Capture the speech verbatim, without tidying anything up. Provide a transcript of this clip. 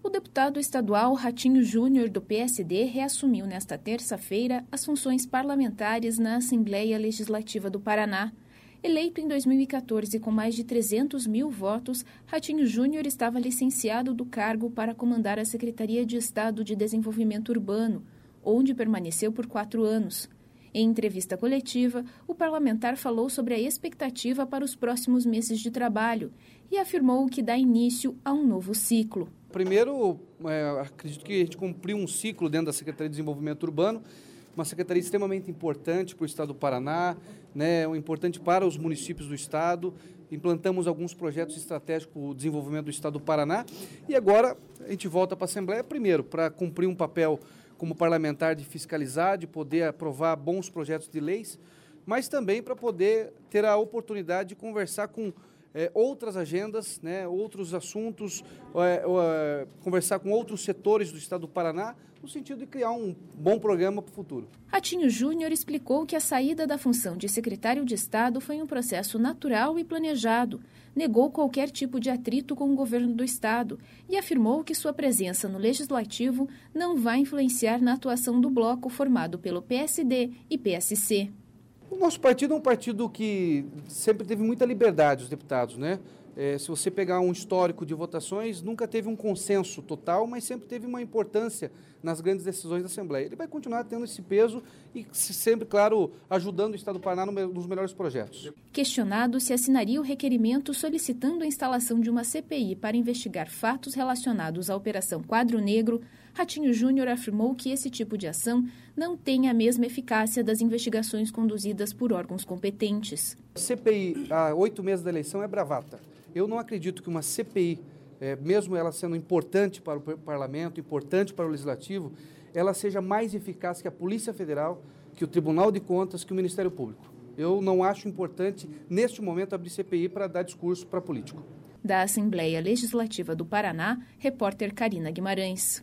O deputado estadual Ratinho Júnior, do P S D, reassumiu nesta terça-feira as funções parlamentares na Assembleia Legislativa do Paraná. Eleito em dois mil e quatorze com mais de trezentos mil votos, Ratinho Júnior estava licenciado do cargo para comandar a Secretaria de Estado de Desenvolvimento Urbano, onde permaneceu por quatro anos. Em entrevista coletiva, o parlamentar falou sobre a expectativa para os próximos meses de trabalho e afirmou que dá início a um novo ciclo. Primeiro, é, acredito que a gente cumpriu um ciclo dentro da Secretaria de Desenvolvimento Urbano, uma secretaria extremamente importante para o Estado do Paraná, né, importante para os municípios do Estado. Implantamos alguns projetos estratégicos para o desenvolvimento do Estado do Paraná e agora a gente volta para a Assembleia, primeiro, para cumprir um papel como parlamentar de fiscalizar, de poder aprovar bons projetos de leis, mas também para poder ter a oportunidade de conversar com É, outras agendas, né, outros assuntos, é, é, conversar com outros setores do Estado do Paraná, no sentido de criar um bom programa para o futuro. Ratinho Júnior explicou que a saída da função de secretário de Estado foi um processo natural e planejado, negou qualquer tipo de atrito com o governo do Estado e afirmou que sua presença no Legislativo não vai influenciar na atuação do bloco formado pelo P S D e P S C. O nosso partido é um partido que sempre teve muita liberdade, os deputados, né? É, se você pegar um histórico de votações, nunca teve um consenso total, mas sempre teve uma importância nas grandes decisões da Assembleia. Ele vai continuar tendo esse peso e sempre, claro, ajudando o Estado do Paraná nos melhores projetos. Questionado se assinaria o requerimento solicitando a instalação de uma C P I para investigar fatos relacionados à Operação Quadro Negro, Ratinho Júnior afirmou que esse tipo de ação não tem a mesma eficácia das investigações conduzidas por órgãos competentes. A C P I, há oito meses da eleição, é bravata. Eu não acredito que uma C P I, é, mesmo ela sendo importante para o Parlamento, importante para o Legislativo, ela seja mais eficaz que a Polícia Federal, que o Tribunal de Contas, que o Ministério Público. Eu não acho importante, neste momento, abrir C P I para dar discurso para político. Da Assembleia Legislativa do Paraná, repórter Karina Guimarães.